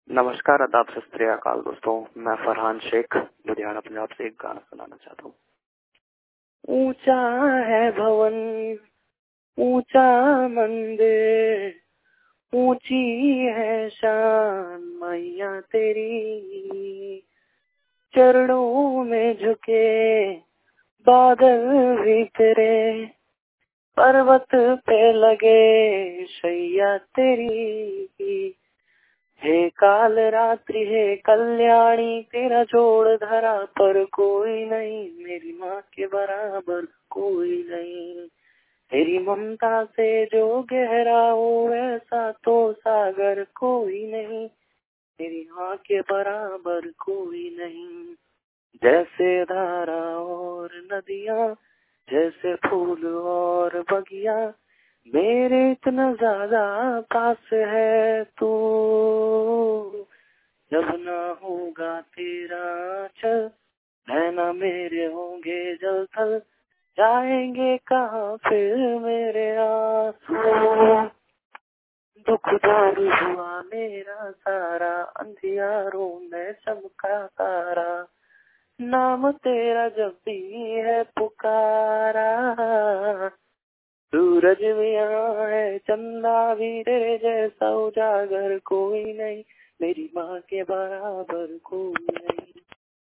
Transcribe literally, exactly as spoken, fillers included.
नमस्कार, आदाब, सत श्री अकाल दोस्तों। मैं फरहान शेख लुधियाना पंजाब से एक गाना सुनाना चाहता हूँ। ऊंचा है भवन, ऊंचा मंदिर, ऊंची है शान मैया तेरी। चरणों में झुके बादल भी तेरे, पर्वत पे लगे शैया तेरी। हे काल रात्रि हे कल्याणी, तेरा जोड़ धरा पर कोई नहीं, मेरी माँ के बराबर कोई नहीं। तेरी ममता से जो गहरा हो वैसा तो सागर कोई नहीं, तेरी माँ के बराबर कोई नहीं। जैसे धारा और नदियाँ, जैसे फूल और बगिया, मेरे इतना ज्यादा पास है तू। जब ना होगा तेरा चल, नैना मेरे होंगे जल थल, जाएंगे कहाँ फिर मेरे आंसू। दुख दूर हुआ मेरा सारा, अंधियारों में चमका तारा, नाम तेरा जब भी है पुकारा। सूरज भी यहाँ है, चंदा भी तेरे जैसा उजागर कोई नहीं, मेरी माँ के बराबर कोई नहीं।